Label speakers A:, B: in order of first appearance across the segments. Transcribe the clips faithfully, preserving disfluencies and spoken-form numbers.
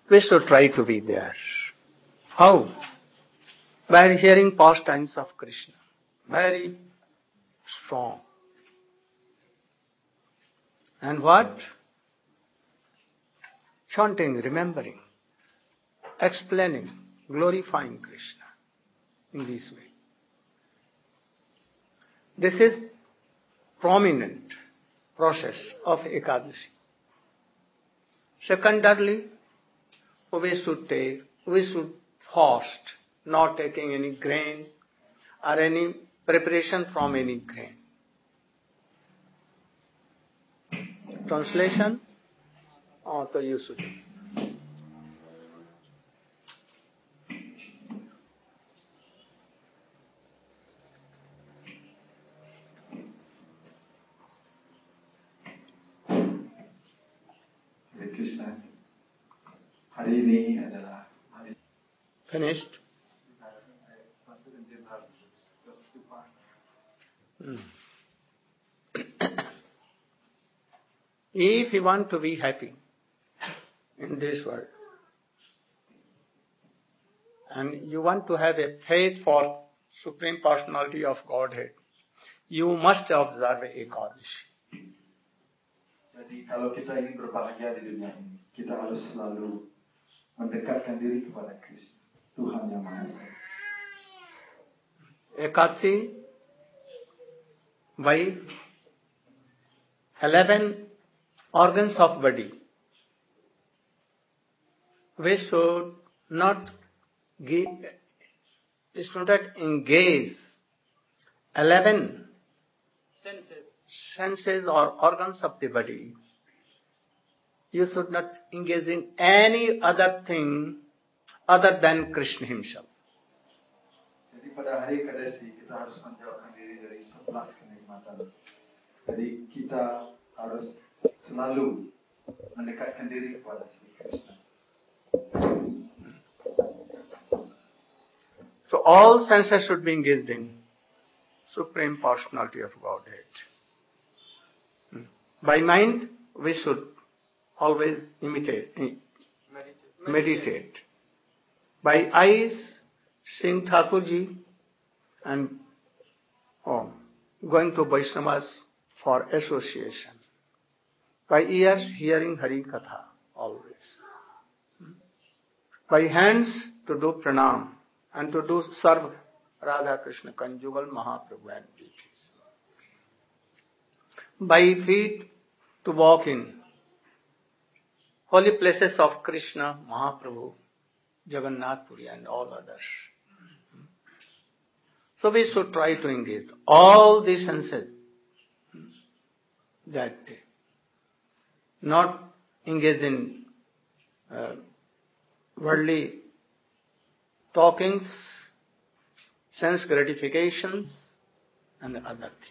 A: We should try to be there. How? By hearing pastimes of Krishna. Very strong. And what? Chanting, remembering, explaining, glorifying Krishna in this way. This is prominent process of Ekadasi. Secondarily, we should take, we should fast, not taking any grain or any preparation from any grain. Translation? Oh, so you should.
B: Krishna. Hari ini adalah hari.
A: Finished? Hmm. If you want to be happy in this world, and you want to have a faith for Supreme Personality of Godhead, you must observe Ekadashi.
B: Jadi kalau kita ingin berbahagia di dunia ini, kita harus selalu mendekatkan diri kepada Kristus, Tuhan yang Maha Esa.
A: Ekadashi by eleven organs of body. We should not give, we should not engage eleven senses. senses or organs of the body. You should not engage in any other thing other than Krishna himself.
B: Jadi pada hari Ekadasi kita harus menjauhkan diri dari sebelas kenikmatan. Jadi kita harus selalu mendekatkan diri kepada Sri Krishna.
A: So all senses should be engaged in Supreme Personality of Godhead. By mind, we should always imitate, meditate. meditate. By eyes, seeing Thakurji and oh, going to Vaishnavas for association. By ears, hearing Hari Katha always. By hands, to do pranam and to do serve Radha Krishna conjugal Mahaprabhu and deities. By feet, to walk in holy places of Krishna, Mahaprabhu, Jagannath Puri and all others. So we should try to engage all these senses that day. Not engage in uh, worldly talkings, sense gratifications and other things.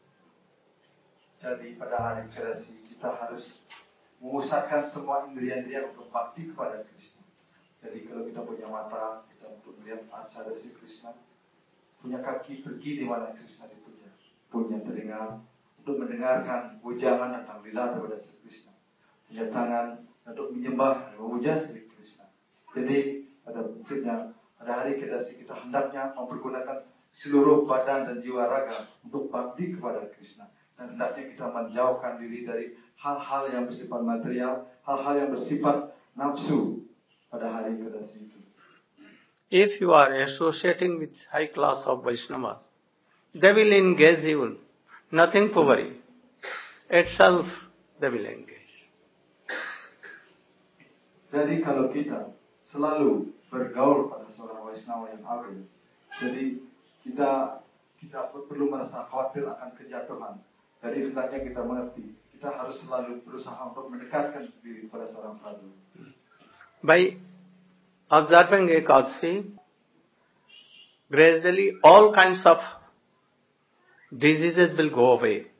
B: Jadi pada hari Ekadasi kita harus memusatkan semua indria-indria untuk bakti kepada Krishna. Jadi kalau kita punya mata, kita untuk melihat acara Sri Krishna. Punya kaki pergi di mana Krishna dipuja. Punya telinga untuk mendengarkan ujangan tentang lila daripada Sri Krishna. Punya tangan untuk menyembah dan memuja Sri Krishna. Jadi pada prinsipnya pada hari Ekadasi kita hendaknya mempergunakan seluruh badan dan jiwa raga untuk bakti kepada Krishna. Dan hendaknya kita menjauhkan diri dari hal-hal yang bersifat material, hal-hal yang bersifat nafsu pada hari Ekadasi itu.
A: If you are associating with high class of Vaishnavas, they will engage you. Nothing to worry. Itself they will engage.
B: Jadi kalau kita selalu bergaul pada seorang Vaishnava yang agung, jadi kita kita perlu merasa khawatir akan kejatuhan. Jadi hendaknya kita mengerti, kita harus selalu berusaha untuk mendekatkan diri kepada seorang sadhu.
A: By observing Ekadasi, gradually all kinds of diseases will go away.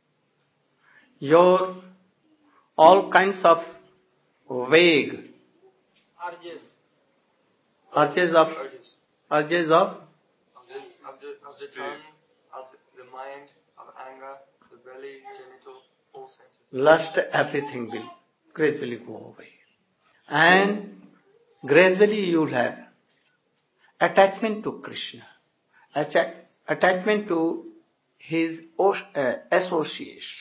A: Your all kinds of vague
C: urges,
A: urges of
C: urges,
A: urges of
C: of the, of the, of the tongue, of the, the mind, of anger, the belly, genital, all senses.
A: lust, everything will gradually go away. And gradually you will have attachment to Krishna, atta- attachment to his uh, associates.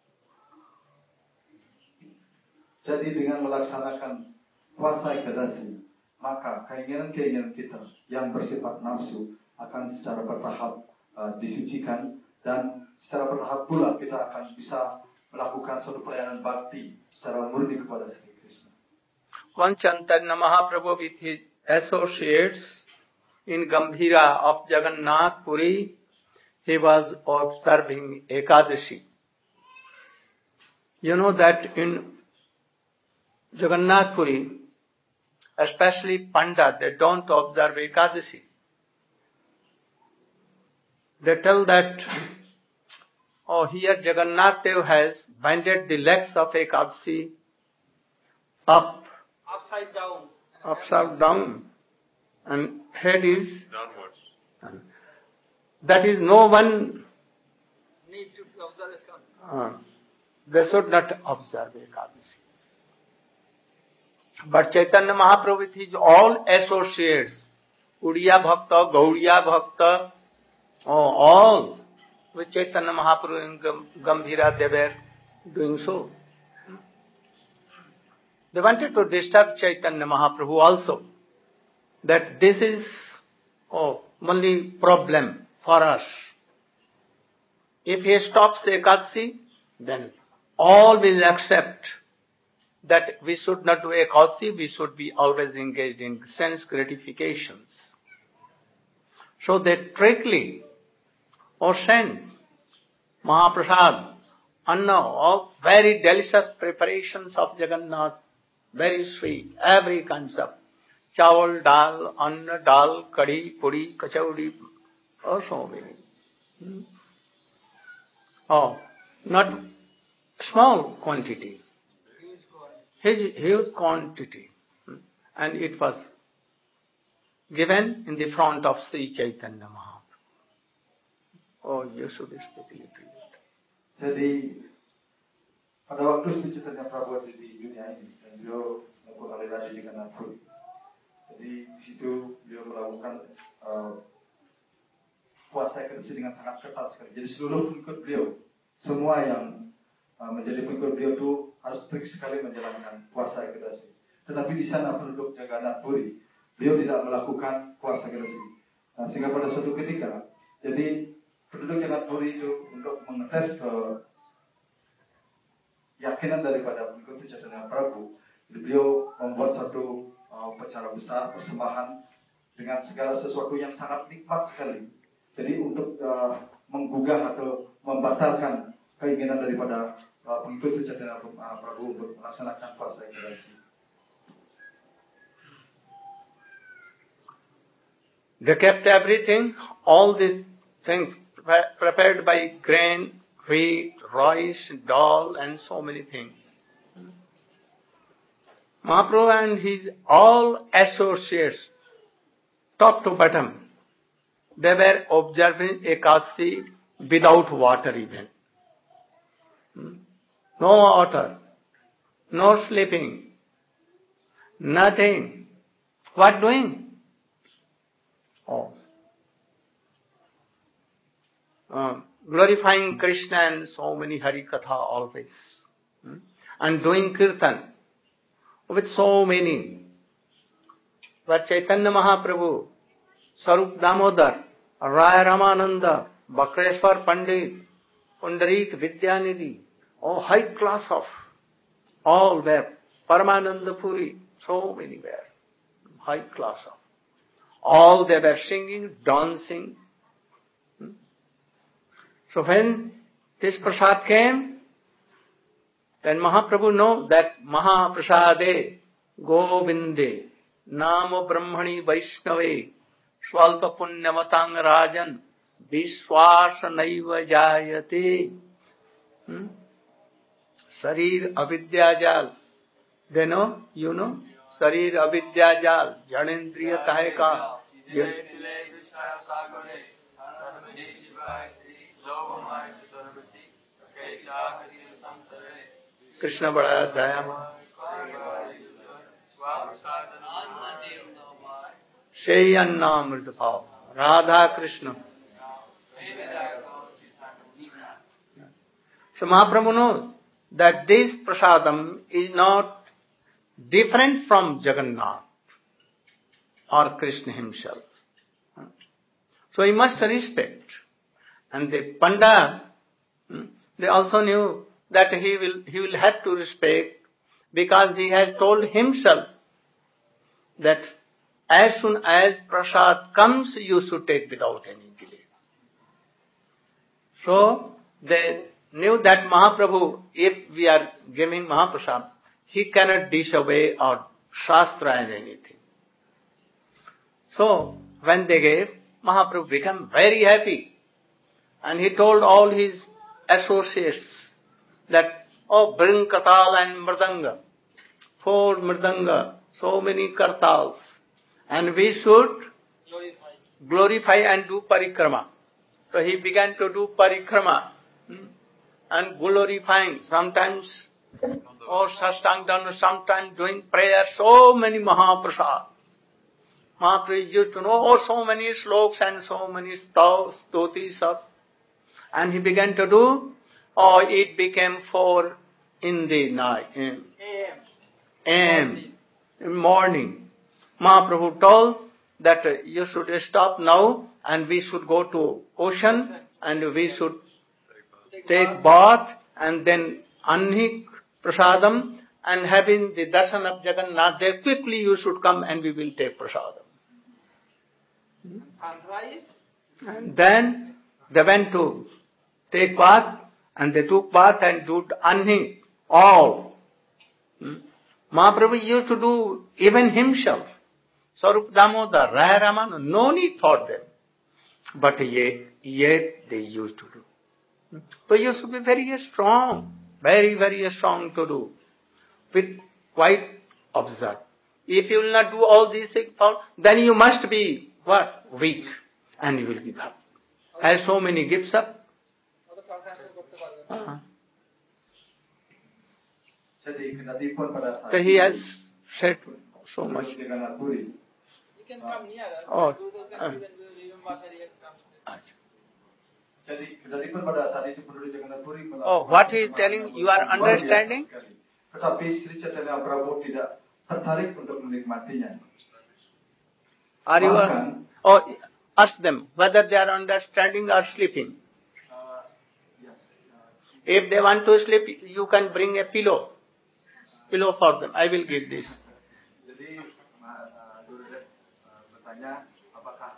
B: Jadi dengan melaksanakan puasa ekadasi, maka keinginan-keinginan kita yang bersifat nafsu akan secara bertahap uh, disucikan, dan secara bertahap pula kita akan bisa melakukan suatu pelayanan bakti secara murni kepada Sri Krishna.
A: One Chaitanya Mahaprabhu with his associates in Gambhira of Jagannath Puri, he was observing Ekadashi. You know that in Jagannath Puri, especially Pandit, they don't observe Ekadashi. They tell that, oh, here Jagannath Dev has binded the legs of Ekadashi up,
C: Upside down.
A: upside down, and head is
C: Downwards.
A: That is no one
C: Need to observe Ekadasi.
A: Uh, they should not observe Ekadasi. But Chaitanya Mahaprabhu with his all associates, Uriya Bhakta, Gauriya Bhakta, oh, all with Chaitanya Mahaprabhu in Gambhira, they were doing so. They wanted to disturb Chaitanya Mahaprabhu also, that this is oh, only problem for us. If he stops Ekadasi, then all will accept that we should not do Ekadasi, we should be always engaged in sense gratifications. So they strictly or send Mahaprasad, Anna, of very delicious preparations of Jagannath, very sweet, every kinds of chawal, dal, anna, dal, kadi, puri, kachaudi, oh so many. Hmm? Oh, not small quantity, huge, huge quantity. And it was given in the front of Sri Chaitanya Mahaprabhu. Oh, you should speak a little bit.
B: Jadi pada waktu Sri Chaitanya Prabhu di dunia ini, dan beliau melakukan aliran di Jagannath Puri. Jadi di situ beliau melakukan uh, puasa ekadasi dengan sangat ketat sekali. Jadi seluruh pengikut beliau, semua yang uh, menjadi pengikut beliau itu harus strict sekali menjalankan puasa ekadasi. Tetapi di sana penduduk Jagannath Puri, beliau tidak melakukan puasa ekadasi. Nah, sehingga pada suatu ketika, jadi penduduk Jagannath Puri itu untuk mengetes ke keyakinan daripada pengikut Chaitanya Prabhu, beliau membuat satu uh, upacara besar persembahan dengan segala sesuatu yang sangat nikmat sekali. Jadi untuk uh, menggugah atau membatalkan keinginan daripada uh, pengikut Chaitanya Prabhu untuk melaksanakan puasa ekadasi.
A: They kept everything, all these things prepared by grain, wheat, rice, dal, and so many things. Mahaprabhu and his all associates, top to bottom, they were observing Ekadasi without water even. No water, no sleeping, nothing. What doing? Oh. Uh, glorifying Krishna and so many Hari Katha always. Hmm? And doing Kirtan with so many. But Chaitanya Mahaprabhu, Sarup Damodar, Raya Ramananda, Bakreshwar Pandit, Pundarik Vidyanidhi, oh high class of all were, Paramananda Puri, so many were, high class of. All they were singing, dancing. Hmm? So when this prasad came, then Mahaprabhu know that Mahaprasade Govinde Namo Brahmani Vaishnave Swalpa Punyamatang Rajan Vishwasa Naiva Jayate hmm? Sarir Avidyajal. They know? You know? Sarir Avidyajal Janendriya Kaheka. Krishna bada dayama. Sei Annamrita Bhav, Radha Krishna. So Mahaprabhu knows that this prasadam is not different from Jagannath or Krishna himself. So he must respect. And the Panda, they also knew that he will he will have to respect, because he has told himself that as soon as prasad comes, you should take without any delay. So they knew that Mahaprabhu, if we are giving Mahaprasad, he cannot disobey our Shastra and anything. So when they gave, Mahaprabhu became very happy. And he told all his associates that, oh, bring Kartal and Mridanga, four Mridanga, so many Kartals, and we should glorify, glorify and do parikrama. So he began to do parikrama hmm, and glorifying, sometimes or sastang dana, sometimes doing prayer, so many Mahaprasad. Mahaprabhu used to know oh, so many sloks and so many stutis of. And he began to do, or it became four in the night, in morning. In morning. Mahaprabhu told that uh, you should stop now and we should go to ocean and we should take bath and then anhik prasadam and having the darshan of Jagannath there, quickly you should come and we will take prasadam. Sunrise. And then they went to take bath, and they took bath and did anhing, all. Hmm? Mahaprabhu used to do even himself. Sarup Damodar, Raya Ramana, no need for them. But yet, yet they used to do. Hmm? So you should be very strong, very, very strong to do. With quite observe. If you will not do all these things, then you must be, what? Weak. And you will give up. Has so many gifts up. Uh-huh. So he has said so much. You can come near us. Oh, uh, oh, what he is telling, you are understanding? Are you? Uh, oh, ask them whether they are understanding or sleeping. If they want to sleep, you can bring a pillow. Pillow for them. I will give this. Jadi, bertanya, apakah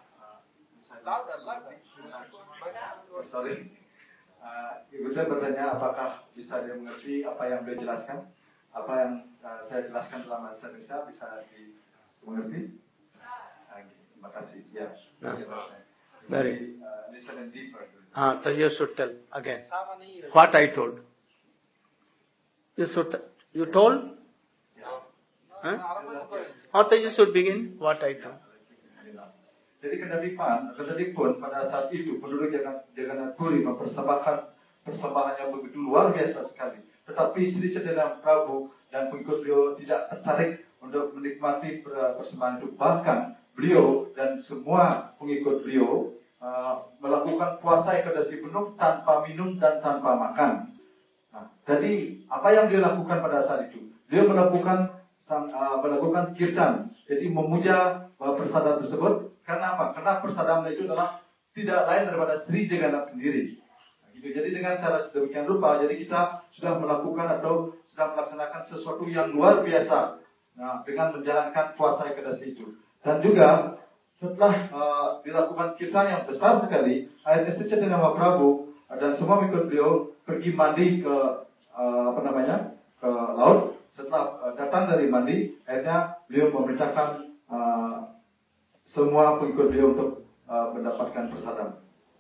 A: sorry, Ibu saya bertanya apakah bisa dia mengerti apa yang beliau jelaskan, apa yang uh, saya jelaskan dalam bahasa Indonesia bisa dimengerti? Terima kasih. Ya. Very. Uh, listen deeper. Ah, so you should tell again what I told. You should. You told? Huh? How so you should begin what I told. Jadi kedatipan, kedatipun pada saat itu penduduk Jagannath Puri mempersembahkan persembahan yang begitu luar biasa sekali. Tetapi Sri Chaitanya Prabhu dan pengikut beliau tidak tertarik untuk menikmati persembahan itu. Bahkan beliau dan semua pengikut beliau uh, melakukan puasa ekadasi penuh tanpa minum dan tanpa makan. Nah, jadi apa yang dia lakukan pada saat itu? Dia melakukan sang, uh, melakukan kirtan. Jadi memuja uh, prasadam tersebut. Karena apa? Karena prasadam itu adalah tidak lain daripada Sri Jagannath sendiri. Nah, gitu. Jadi dengan cara sedemikian rupa, jadi kita sudah melakukan atau sudah melaksanakan sesuatu yang luar biasa. Nah, dengan menjalankan puasa ekadasi itu. Dan juga setelah uh, dilakukan kirtan yang besar sekali, akhirnya Sri Chaitanya Mahaprabhu dan semua pengikut beliau pergi mandi ke uh, apa namanya ke laut. Setelah uh, datang dari mandi, akhirnya beliau memerintahkan uh, semua pengikut beliau untuk uh, mendapatkan prasadam.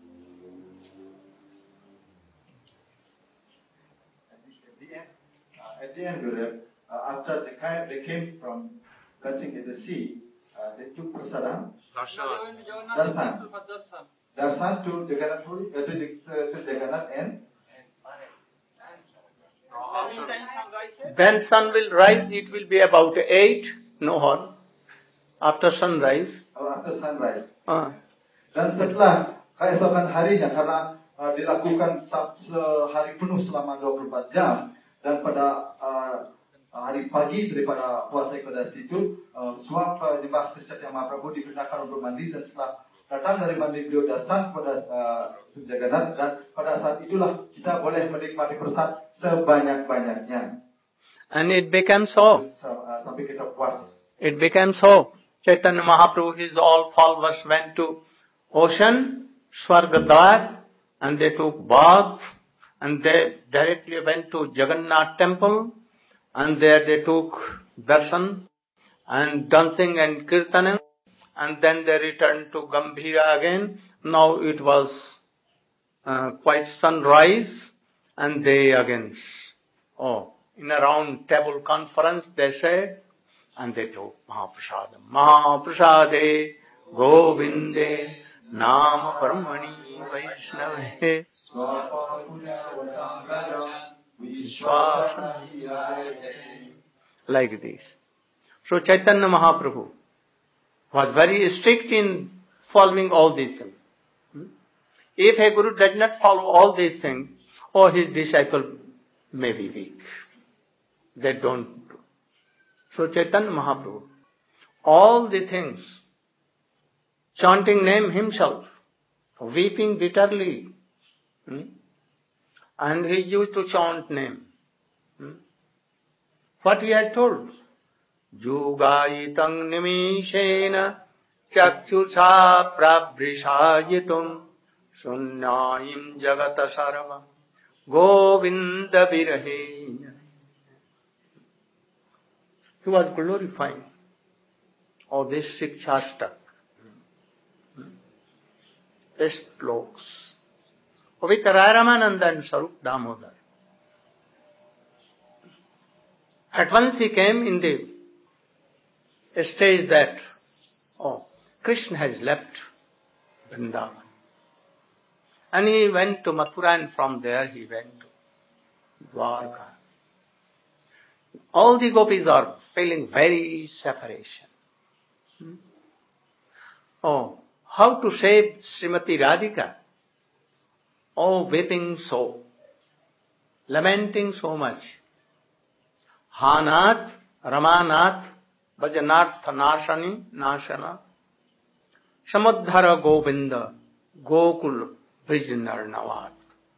A: At the end, uh, at the end uh, after they came, they came from catching at the sea, uh, they took prasadam. Darshan. Darshan. Darshan to Jagannath Puri, uh, to, to Jagannath and. When sun will rise, it will be about eight, no horn. After sunrise,
B: uh, after sunrise.
A: Uh,
B: Dan setelah keesokan harinya, karena uh, dilakukan sehari penuh selama dua puluh empat jam, dan pada uh, hari pagi daripada puasa Ekadasi itu, uh, semua penyembah Sri Chaitanya Mahaprabhu diperintahkan untuk mandi, dan setelah datang dari mandi beliau datang kepada uh, Sri Jagannath, dan pada saat itulah kita boleh menikmati prasad sebanyak-banyaknya.
A: And it became so.
B: Uh, sampai kita puas.
A: It became so. Chaitanya Mahaprabhu, his all followers went to ocean, Swargadwar, and they took bath, and they directly went to Jagannath temple, and there they took darshan, and dancing and kirtanam, and then they returned to Gambhira again. Now it was uh, quite sunrise, and they again, oh, in a round table conference they said, and they took Mahaprasadam. Mahaprasade Govinde Nama Paramani Vaishnave like this. So Chaitanya Mahaprabhu was very strict in following all these things. If a Guru does not follow all these things, or his disciple may be weak. They don't do. So Chaitanya Mahaprabhu, all the things, chanting name himself, weeping bitterly, hmm? and he used to chant name. Hmm? What he had told? Jugayitang nimishena chakshusha prabhrishayitum sunyayim jagata sarvam govinda virahe. He was glorifying all this Sikshastak, best sloks, with Ramananda and Sarup Damodar. At once he came in the stage that, oh, Krishna has left Vrindavan. And he went to Mathura, and from there he went to Dwarka. All the gopis are feeling very separation. Hmm? Oh, how to save Srimati Radhika? Oh, weeping so, lamenting so much. Hanath, Ramanath, Bhajanartha Nashani, Nashana, Samuddhara Govinda, Gokul Vrijnar Navat.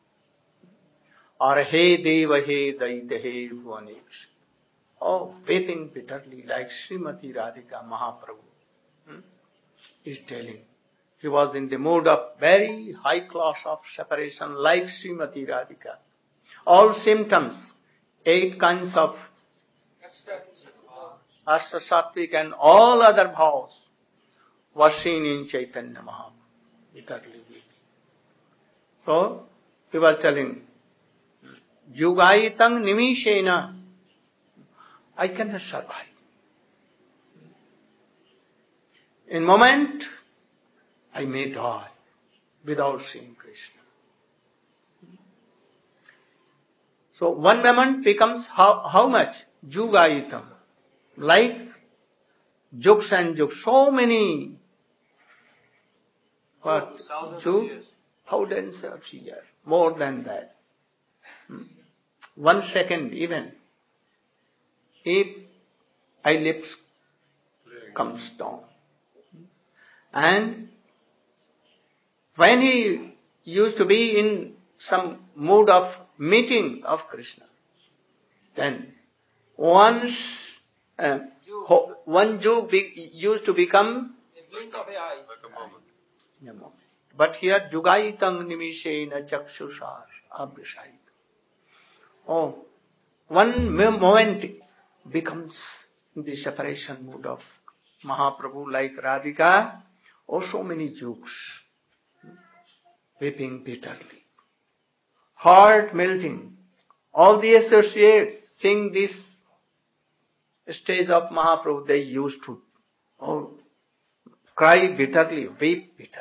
A: Or He Deva He Daita He Bhuvanesh. Oh, weeping bitterly like Srimati Radhika Mahaprabhu hmm, is telling. He was in the mood of very high class of separation like Srimati Radhika. All symptoms, eight kinds of Ashta Sattvic and all other bhavs were seen in Chaitanya Mahaprabhu, bitterly weeping. So, he was telling, Yugayitang nimishena, I cannot survive. In moment, I may die without seeing Krishna. So one moment becomes how, how much? Yugayitam. Like jugs and jugs. So many what?
C: Thousands
A: Jug?
C: of years.
A: Thousands of years. More than that. Hmm. One second even. If eyelids comes down. And when he used to be in some mood of meeting of Krishna, then once uh, ho- one Jew be, used to become
C: A blink of an eye.
A: in a moment. But here Yugayitang nimishena chakshusha abhishayit. Oh, one moment becomes the separation mood of Mahaprabhu like Radhika. Oh, so many Jews weeping bitterly, heart melting. All the associates seeing this stage of Mahaprabhu, they used to oh, cry bitterly, weep bitterly.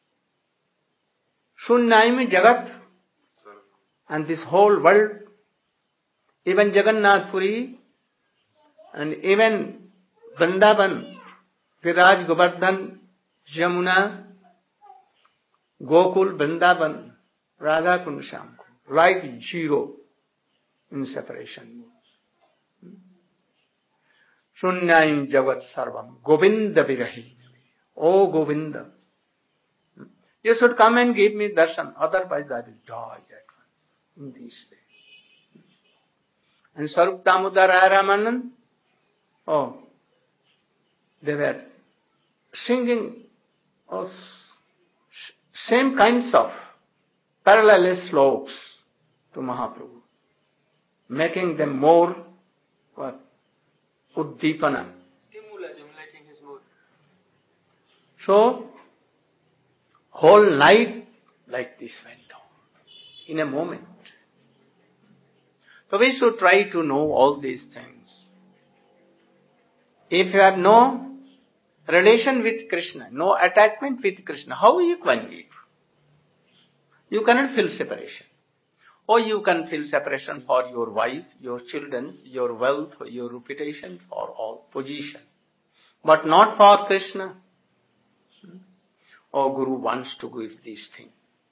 A: Sunyayam Jagat, and this whole world, even Jagannath Puri, and even Vrindavan, Viraj Govardhan, Jamuna, Gokul, Vrindavan, Radha Kund, Shyam Kund, like zero in separation. Shunyayam Jagat Sarvam, Govinda Virahi. Oh Govinda, you should come and give me darshan, otherwise I will die at once in this way. And Sarup Damodar Ramanand, oh, they were singing oh, same kinds of parallel sloks to Mahaprabhu, making them more what? Uddipana.
C: Stimulating his mood.
A: So, whole night like this went on, in a moment. So we should try to know all these things. If you have no relation with Krishna, no attachment with Krishna, how you can live? You cannot feel separation. Or you can feel separation for your wife, your children, your wealth, your reputation, for all position. But not for Krishna. Or Guru wants to give this thing.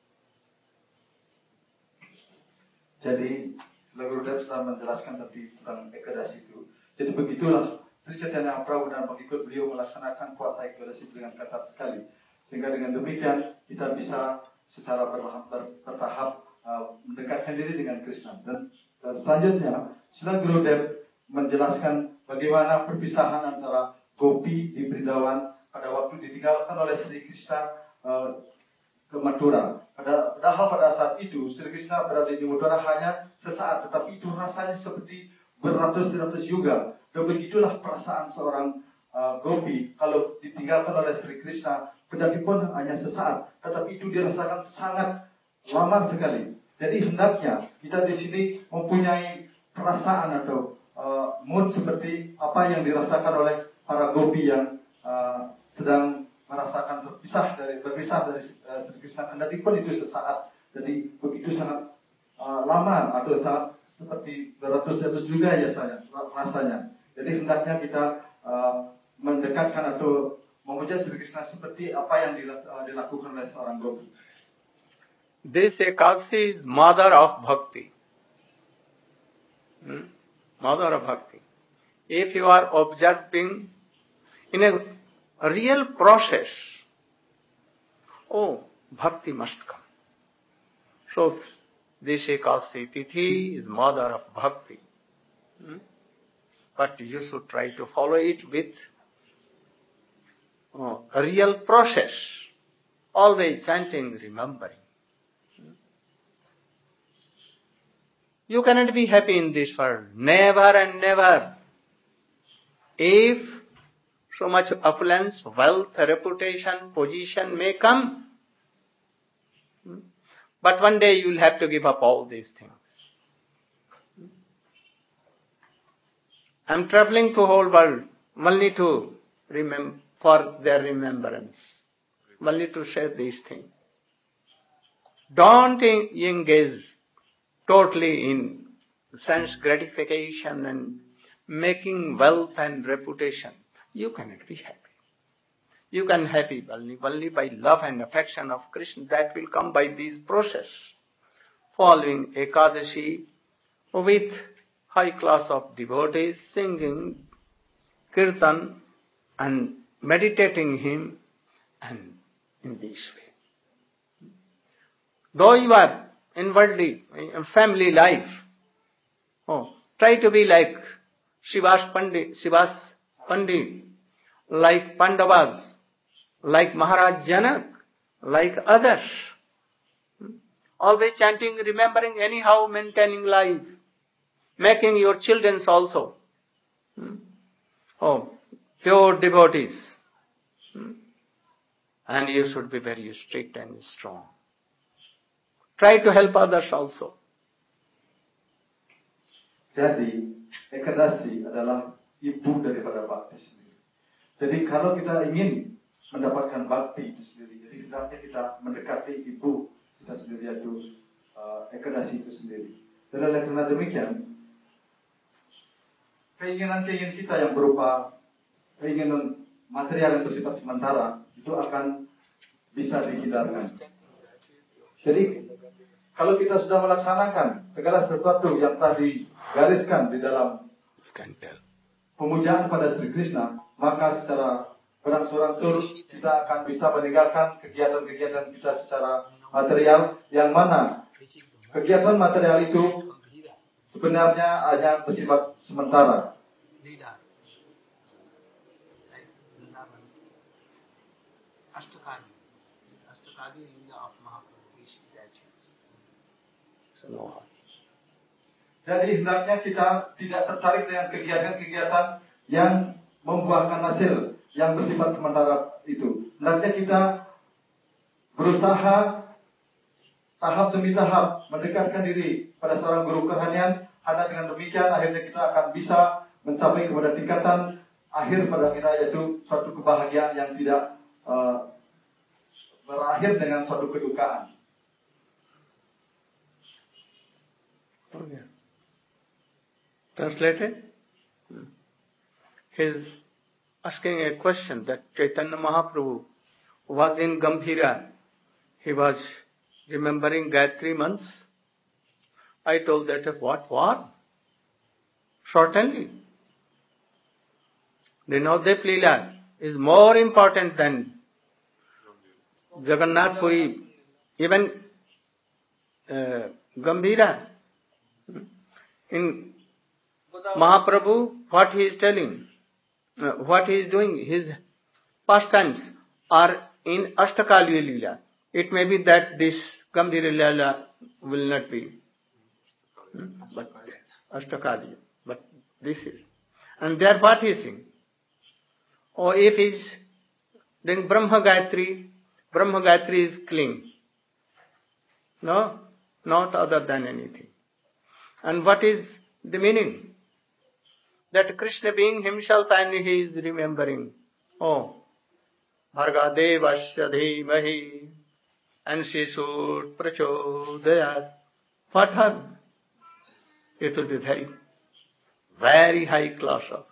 B: Jadi, setelah Gurudev telah menjelaskan tentang Ekadasi itu, jadi begitulah Sri Chaitanya Prabhu dan pengikut beliau melaksanakan puasa Ekadasi dengan ketat sekali. Sehingga dengan demikian kita bisa secara bertahap, bertahap uh, mendekatkan diri dengan Krishna. Dan, dan selanjutnya, setelah Gurudev menjelaskan bagaimana perpisahan antara Gopi di Vrindavan pada waktu ditinggalkan oleh Sri Krishna uh, ke Mathura. Pada, padahal pada saat itu Sri Krishna berada di Mathura hanya sesaat, tetapi itu rasanya seperti beratus-ratus yuga. Dan begitulah perasaan seorang uh, Gopi kalau ditinggalkan oleh Sri Krishna, kedatipun hanya sesaat, tetapi itu dirasakan sangat lama sekali. Jadi hendaknya kita di sini mempunyai perasaan atau uh, mood seperti apa yang dirasakan oleh para Gopi yang uh, sedang merasakan terpisah dari berpisah dari uh, Sri Krishna, kedatipun itu sesaat. Jadi begitu sangat uh, lama atau sangat seperti beratus-ratus juga ya saya rasanya. Jadi hendaknya kita uh, mendekatkan atau memuja Sri Krishna seperti apa yang dilakukan oleh seorang Gopi.
A: This Ekadasi is mother of bhakti. Hmm? Mother of bhakti. If you are observing in a real process, oh, bhakti must come. So, this Ekadasi Tithi is mother of bhakti. Hmm? But you should try to follow it with oh, a real process. Always chanting, remembering. You cannot be happy in this world. Never and never. If so much affluence, wealth, reputation, position may come, but one day you will have to give up all these things. I am traveling to whole world only to remember, for their remembrance, only to share these things. Don't engage totally in sense gratification and making wealth and reputation. You cannot be happy. You can be happy only, only by love and affection of Krishna. That will come by this process. Following Ekadasi with high class of devotees, singing kirtan and meditating him, and in this way. Though you are inwardly, in family life, oh, try to be like Shivas Pandit, Shivas Pandit, like Pandavas, like Maharaj Janak, like others. Always chanting, remembering, anyhow maintaining life, making your children also oh, pure devotees. And you should be very strict and strong. Try to help others also.
B: Jadi, Ekadasi adalah ibu daripada bakti sendiri. Jadi kalau kita ingin mendapatkan bakti itu sendiri, jadi hendaknya kita mendekati ibu kita sendiri, yaitu uh, Ekadasi itu sendiri. Dan oleh karena demikian, keinginan-keinginan kita yang berupa keinginan material yang bersifat sementara itu akan bisa dihindarkan. Jadi kalau kita sudah melaksanakan segala sesuatu yang telah digariskan di dalam pemujaan pada Sri Krishna, maka secara berangsur-angsur kita akan bisa meninggalkan kegiatan-kegiatan kita secara material, yang mana kegiatan material itu sebenarnya hanya bersifat sementara. Jadi hendaknya kita tidak tertarik dengan kegiatan-kegiatan yang membuahkan hasil yang bersifat sementara itu. Hendaknya kita berusaha tahap demi tahap mendekatkan diri pada seorang guru kerohanian. Hanya dengan demikian akhirnya kita akan bisa mencapai kepada tingkatan akhir pada kita, yaitu suatu kebahagiaan yang tidak uh, berakhir dengan suatu kedukaan.
A: Okay. Translated? He is asking a question that Chaitanya Mahaprabhu was in Gambhira. He was remembering Gayatri months. I told that, what, what? Certainly. The Navadvip Leela is more important than Jagannath Puri, even uh, Gambhira. In Mahaprabhu, what he is telling, uh, what he is doing, his pastimes are in Ashtakaliya Leela. It may be that this Gambhira Leela will not be, hmm? but Ashtakaliya. But this is. And there what he is saying? Or if he is doing Brahma Gayatri, Brahma Gayatri is clean. No, not other than anything. And what is the meaning? That Krishna being himself and he is remembering. Oh, Bharga Devasya Dhimahi Anshisur Prachodayat. What are? It will be very, very high class of.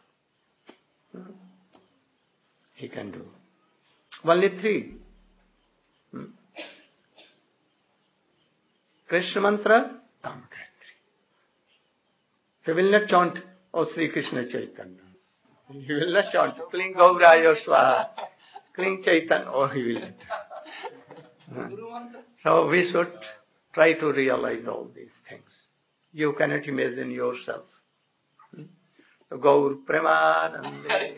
A: He can do. Only three. Hmm. Krishna mantra, Tam Gayatri. He will not chant, O Sri Krishna Chaitanya. He will not chant, Kling Gauraya Swaha, Kling Chaitanya. Oh, he will not. So we should try to realize all these things. You cannot imagine yourself. Gaur Premanande.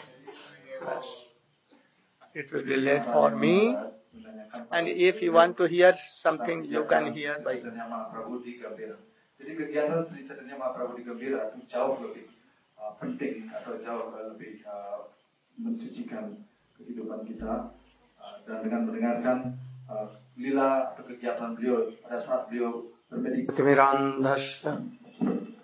A: It will be late for me. And if you want to hear something, you can hear by.
B: Jadi kegiatan Sri Chaitanya Mahaprabhu di Gambhira itu jauh lebih uh, penting atau jauh lebih uh, mensucikan kehidupan kita, uh, dan dengan mendengarkan uh, lila atau kegiatan beliau pada saat beliau bermeditasi.